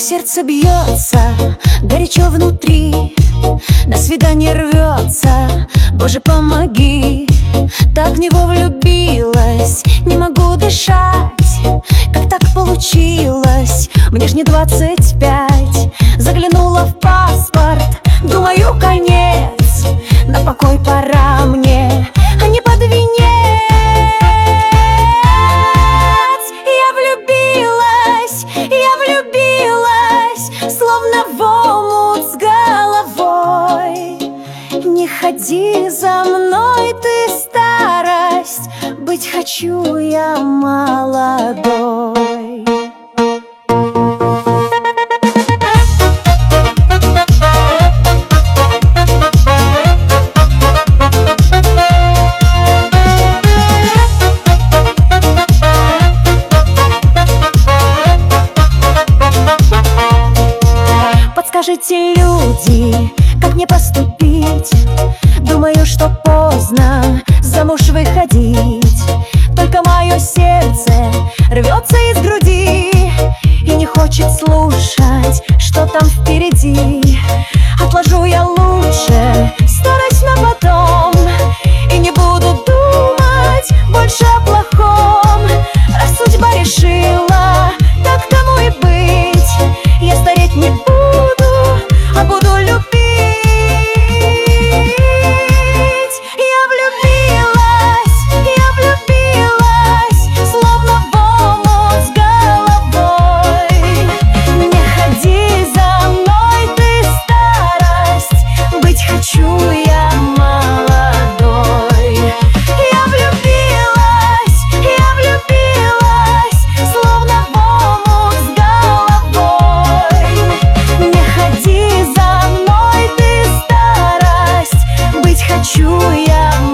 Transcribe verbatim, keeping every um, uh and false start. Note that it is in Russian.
сердце бьется горячо внутри, на свидание рвется, Боже, помоги. Так в него влюбилась, не могу дышать. Как так получилось? Мне ж не двадцать пять. Заглянула в паспорт, думаю, конец, на покой пора мне, а не под венец. Я влюбилась, я влюбилась, словно в омут с головой. Не ходи за мной, ты старость, быть хочу я молодой. Подскажите, люди, как мне поступить? Думаю, что поздно замуж выходить. Только мое сердце рвется из груди и не хочет слушать, что там впереди. Отложу я лучше старость на потом и не буду думать больше о плохом. Раз судьба решила, так тому и быть. Я стареть не буду, а буду любить. Я влюбилась, я влюбилась, словно в омут с головой. Не ходи за мной, ты старость, быть хочу я молодой. Я влюбилась, я влюбилась, словно в омут с головой. Не ходи за мной, ты старость, быть хочу я молодой.